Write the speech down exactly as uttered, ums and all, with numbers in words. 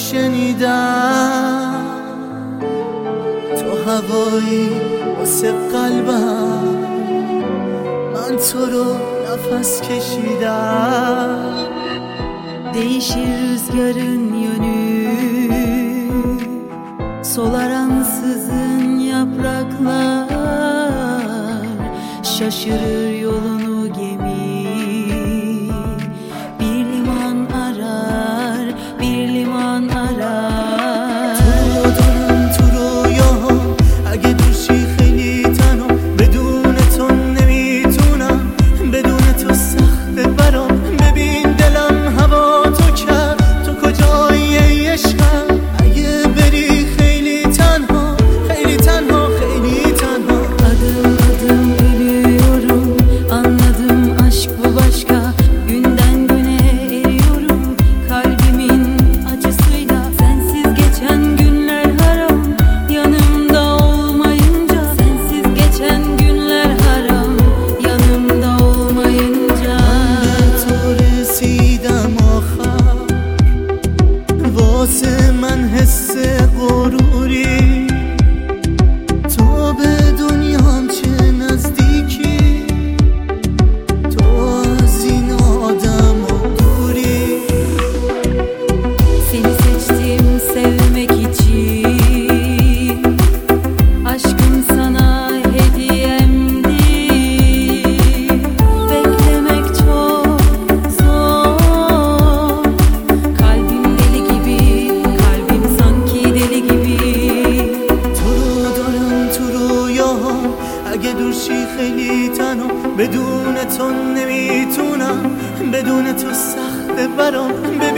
شنیدم، تو هوایی واسه قلبم، من تو رو nefes kişiden. Değişir rüzgarın yönü, solar ansızın yapraklar, şaşırır yolunu gemi, bir liman arar, bir liman arar. تو رو دارم تو رویاها، اگه دوشی خیلی تنها، بدون تو نمیتونم، بدون تو سخته برام. ببین دلم هوا تو کرد، تو کجایی ای عشقم؟ اگه بری خیلی تنها، خیلی تنها، خیلی تنها. Adım adım ölüyorum, anladım aşk bu başka. Günden güne eriyorum, kalbimin acısıyla. Sensiz geçen günler haram, yanımda olmayınca. Sensiz geçen günler haram, yanımda olmayınca. تو رسیدم آخر، واسه من حس غروری، تو به دنیام چه نزدیکی، تو از این آدم و دوری. Seni seçtim sevmek için, aşkım sana hediyemdi. Beklemek çok zor, kalbim deli gibi, kalbim sanki deli gibi. تو رو دارم تو رویاها، اگه دورشی خیلی تنها، بدون تو نمیتونم، بدون تو سخته برام.